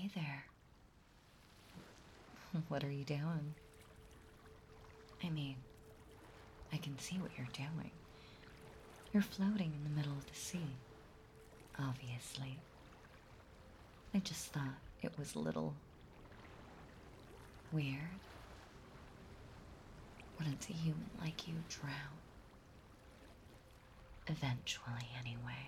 Hey there. What are you doing? I mean, I can see what you're doing. You're floating in the middle of the sea, obviously. I just thought it was a little weird. Wouldn't a human like you drown? Eventually, anyway.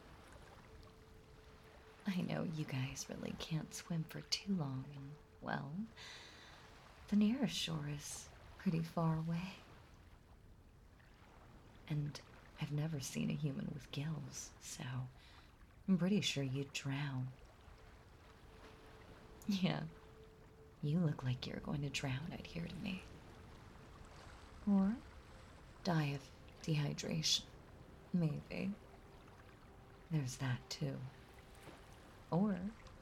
I know you guys really can't swim for too long, and, well, the nearest shore is pretty far away. And I've never seen a human with gills, so I'm pretty sure you'd drown. Yeah, you look like you're going to drown out here to me. Or die of dehydration. Maybe. There's that too. Or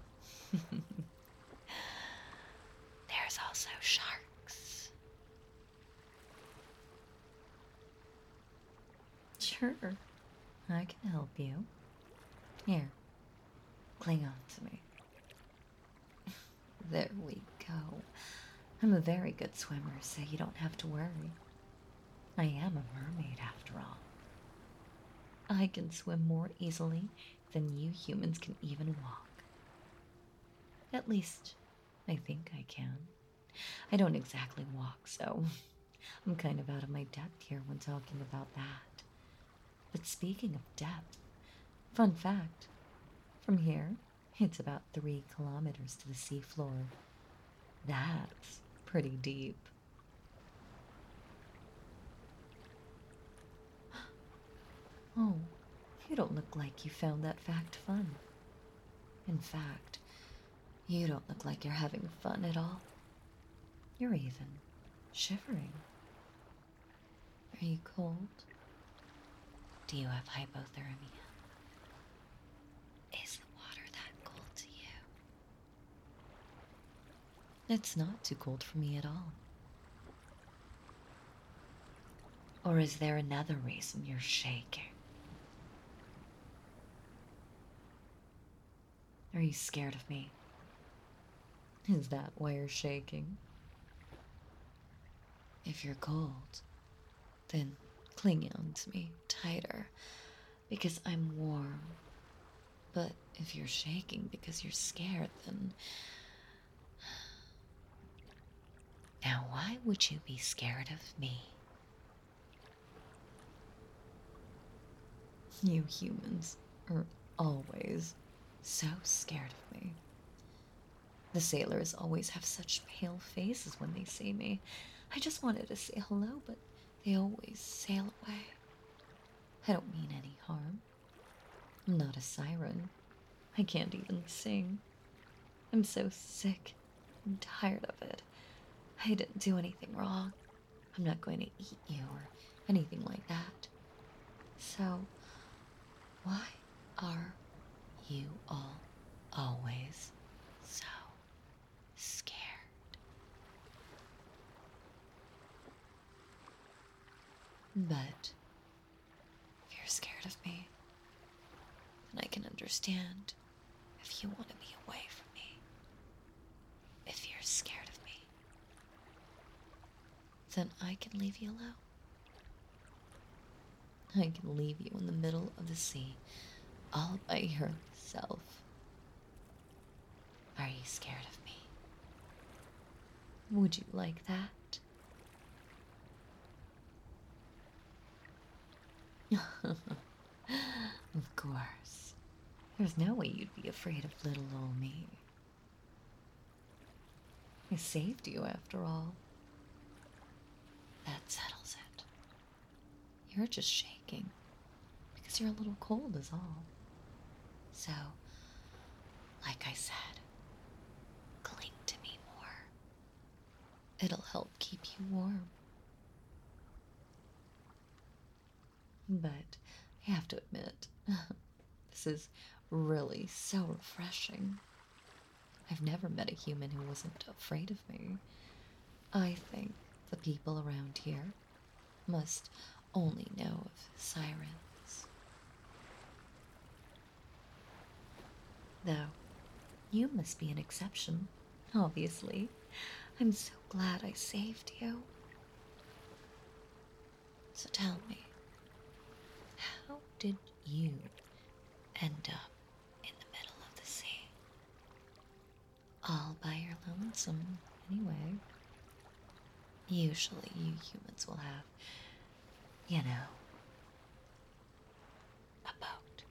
there's also sharks. Sure, I can help you. Here, cling on to me. There we go. I'm a very good swimmer, so you don't have to worry. I am a mermaid after all. I can swim more easily than you humans can even walk. At least, I think I can. I don't exactly walk, so I'm kind of out of my depth here when talking about that. But speaking of depth, fun fact, from here, it's about 3 kilometers to the seafloor. That's pretty deep. Oh, you don't look like you found that fact fun. In fact, you don't look like you're having fun at all. You're even shivering. Are you cold? Do you have hypothermia? Is the water that cold to you? It's not too cold for me at all. Or is there another reason you're shaking? Are you scared of me? Is that why you're shaking? If you're cold, then cling on to me tighter because I'm warm. But if you're shaking because you're scared, then. Now, why would you be scared of me? You humans are always so scared of me. The sailors always have such pale faces when they see me. I just wanted to say hello, but they always sail away. I don't mean any harm. I'm not a siren. I can't even sing. I'm so sick and tired of it. I didn't do anything wrong. I'm not going to eat you or anything like that. So, why are you all always so scared? But if you're scared of me, then I can understand if you want to be away from me. If you're scared of me, then I can leave you alone. I can leave you in the middle of the sea all by yourself. Are you scared of me? Would you like that? Of course. There's no way you'd be afraid of little old me. I saved you after all. That settles it. You're just shaking because you're a little cold is all. So, like I said, cling to me more. It'll help keep you warm. But I have to admit, this is really so refreshing. I've never met a human who wasn't afraid of me. I think the people around here must only know of sirens. Though, You must be an exception, obviously. I'm so glad I saved you. So tell me, how did you end up in the middle of the sea? All by your lonesome, anyway. Usually, you humans will have, you know, a boat.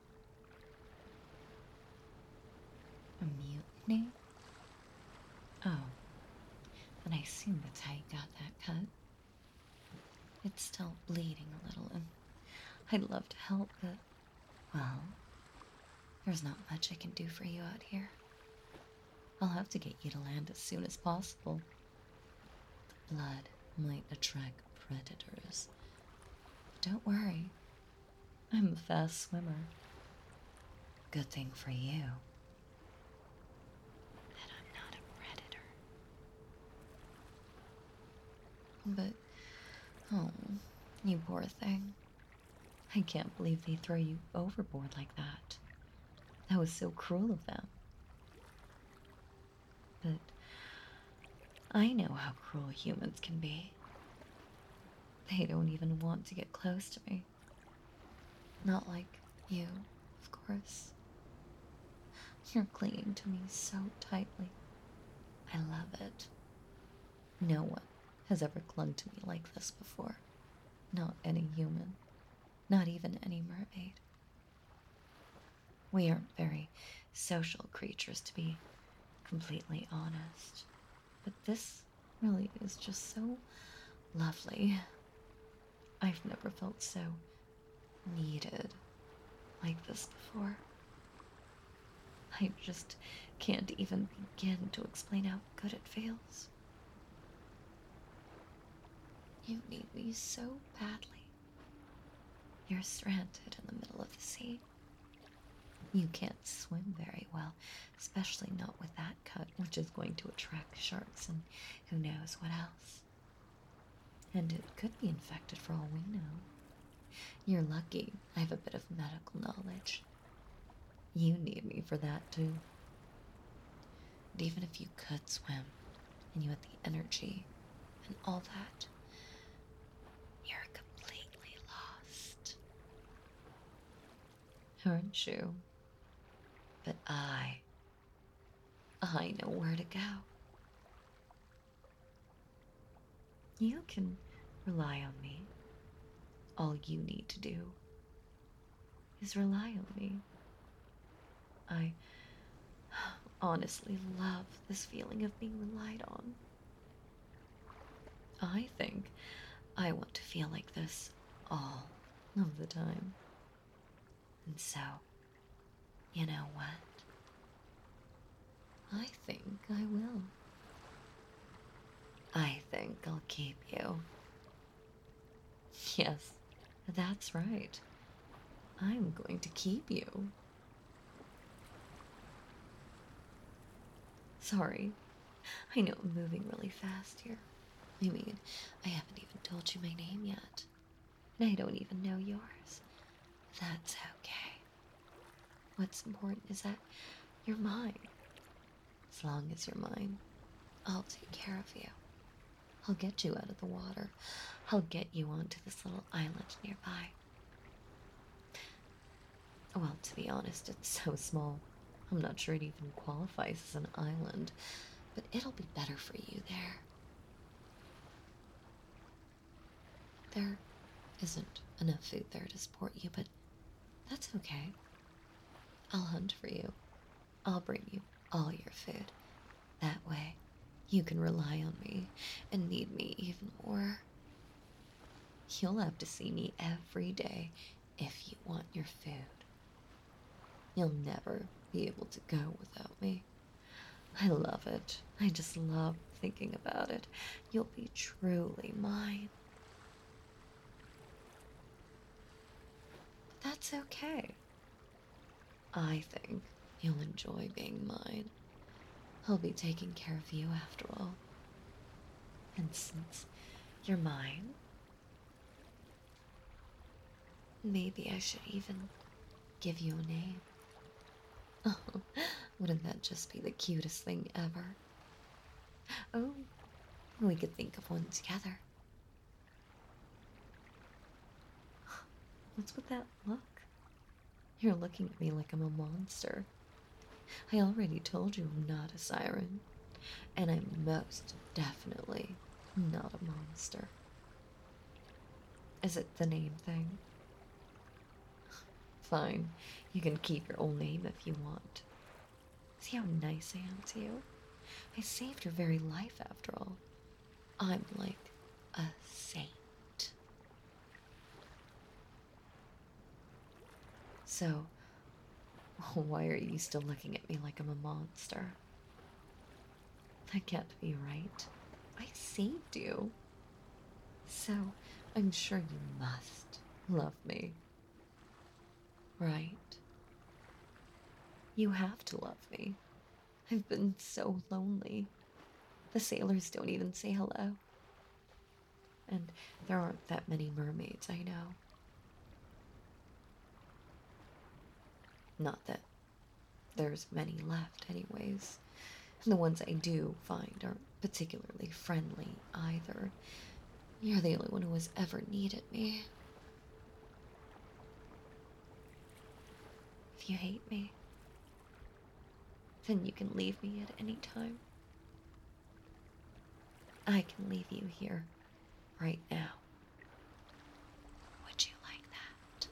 A mutiny? Oh, then I assume that's how you got that cut. It's still bleeding a little, and I'd love to help, but, well, there's not much I can do for you out here. I'll have to get you to land as soon as possible. The blood might attract predators. But don't worry, I'm a fast swimmer. Good thing for you that I'm not a predator. But, oh, you poor thing. I can't believe they throw you overboard like that. That was so cruel of them. But I know how cruel humans can be. They don't even want to get close to me. Not like you, of course. You're clinging to me so tightly. I love it. No one has ever clung to me like this before. Not any human. Not even any mermaid. We aren't very social creatures, to be completely honest. But this really is just so lovely. I've never felt so needed like this before. I just can't even begin to explain how good it feels. You need me so badly. You're stranded in the middle of the sea. You can't swim very well, especially not with that cut, which is going to attract sharks and who knows what else. And it could be infected for all we know. You're lucky I have a bit of medical knowledge. You need me for that too. And even if you could swim, and you had the energy and all that, you're completely lost. Aren't you? But I know where to go. You can rely on me. All you need to do is rely on me. I honestly love this feeling of being relied on. I think I want to feel like this all of the time. And so, you know what? I think I will. I think I'll keep you. Yes, that's right. I'm going to keep you. Sorry, I know I'm moving really fast here. I mean, I haven't even told you my name yet. And I don't even know yours. That's okay. What's important is that you're mine. As long as you're mine, I'll take care of you. I'll get you out of the water. I'll get you onto this little island nearby. Well, to be honest, it's so small. I'm not sure it even qualifies as an island, but it'll be better for you there. There isn't enough food there to support you, but that's okay. I'll hunt for you. I'll bring you all your food. That way, you can rely on me and need me even more. You'll have to see me every day if you want your food. You'll never be able to go without me. I love it. I just love thinking about it. You'll be truly mine. But that's okay. I think you'll enjoy being mine. I'll be taking care of you after all. And since you're mine, maybe I should even give you a name. Oh, Wouldn't that just be the cutest thing ever? Oh, we could think of one together. What's with that look? You're looking at me like I'm a monster. I already told you I'm not a siren, and I'm most definitely not a monster. Is it the name thing? Fine, you can keep your old name if you want. See how nice I am to you? I saved your very life after all. I'm like a saint. So, why are you still looking at me like I'm a monster? That can't be right. I saved you. So, I'm sure you must love me. Right? You have to love me. I've been so lonely. The sailors don't even say hello. And there aren't that many mermaids, I know. Not that there's many left, anyways. And the ones I do find aren't particularly friendly either. You're the only one who has ever needed me. If you hate me, then you can leave me at any time. I can leave you here, right now. Would you like that?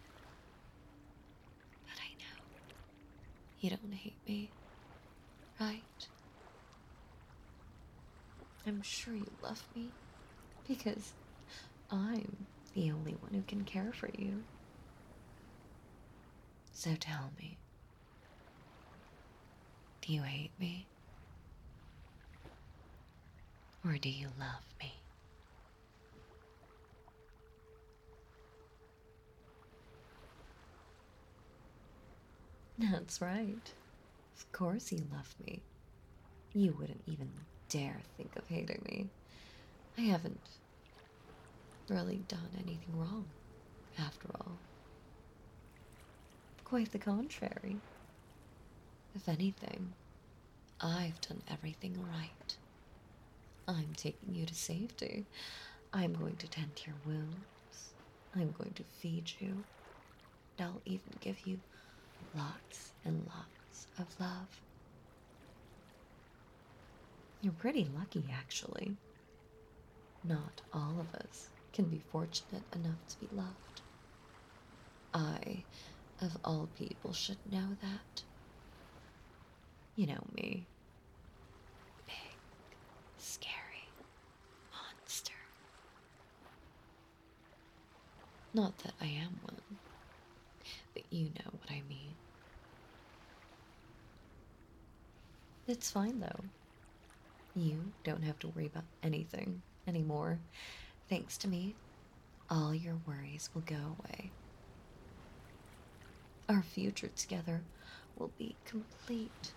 But I know you don't hate me, right? I'm sure you love me, because I'm the only one who can care for you. So tell me, do you hate me? Or do you love me? That's right. Of course you love me. You wouldn't even dare think of hating me. I haven't really done anything wrong, after all. Quite the contrary. If anything, I've done everything right. I'm taking you to safety. I'm going to tend to your wounds. I'm going to feed you. And I'll even give you lots and lots of love. You're pretty lucky, actually. Not all of us can be fortunate enough to be loved. I, of all people, should know that. You know me. Big, scary monster. Not that I am one, but you know what I mean. It's fine, though. You don't have to worry about anything anymore. Thanks to me, all your worries will go away. Our future together will be complete.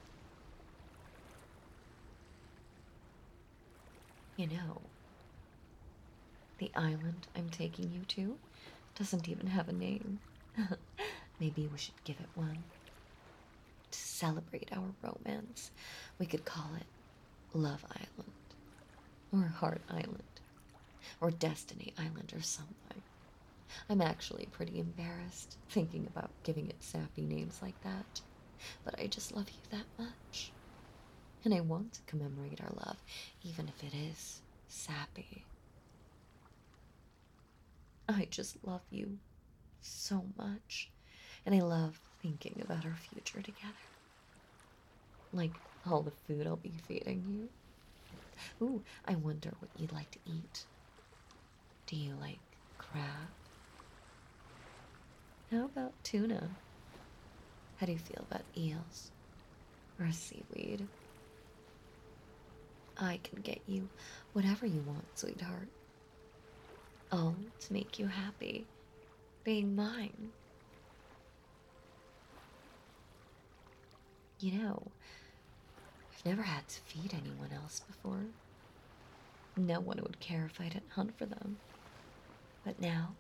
You know, the island I'm taking you to doesn't even have a name. Maybe we should give it one. To celebrate our romance, we could call it Love Island, or Heart Island, or Destiny Island, or something. I'm actually pretty embarrassed thinking about giving it sappy names like that, but I just love you that much. And I want to commemorate our love, even if it is sappy. I just love you so much, and I love thinking about our future together. Like all the food I'll be feeding you. Ooh, I wonder what you'd like to eat. Do you like crab? How about tuna? How do you feel about eels? Or seaweed? I can get you whatever you want, sweetheart. All to make you happy, being mine. You know, I've never had to feed anyone else before. No one would care if I didn't hunt for them. But now,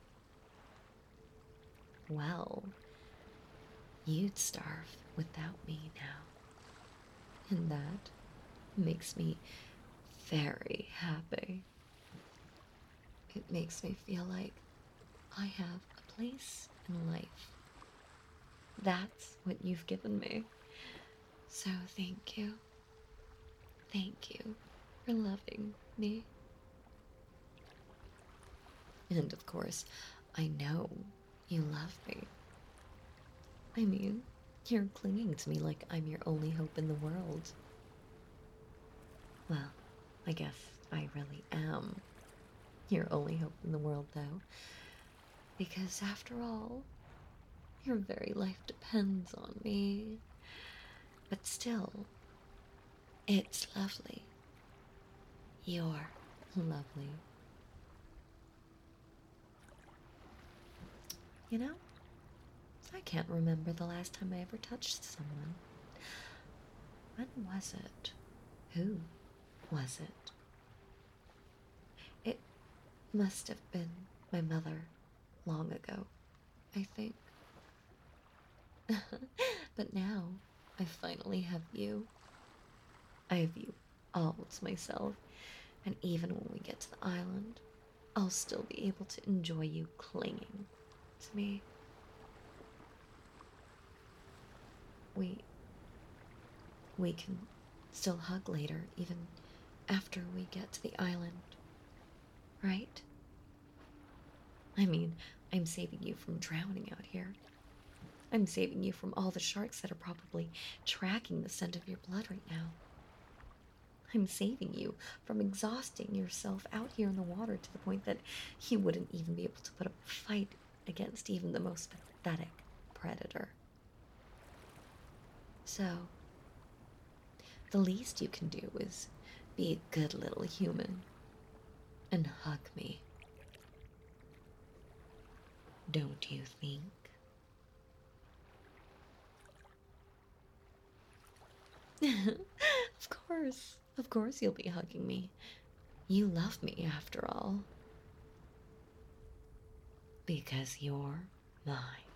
well, you'd starve without me now. And that makes me very happy. It makes me feel like I have a place in life. That's what you've given me. So thank you. Thank you for loving me. And of course, I know you love me. I mean, you're clinging to me like I'm your only hope in the world. Well, I guess I really am your only hope in the world, though. Because after all, your very life depends on me. But still, it's lovely. You're lovely. You know, I can't remember the last time I ever touched someone. When was it? Who was it? It must have been my mother long ago, I think. But now, I finally have you. I have you all to myself, and even when we get to the island, I'll still be able to enjoy you clinging to me. We we can still hug later, even after we get to the island, right? I mean, I'm saving you from drowning out here. I'm saving you from all the sharks that are probably tracking the scent of your blood right now. I'm saving you from exhausting yourself out here in the water to the point that you wouldn't even be able to put up a fight against even the most pathetic predator. So, the least you can do is be a good little human and hug me. Don't you think? Of course you'll be hugging me. You love me after all. Because you're mine.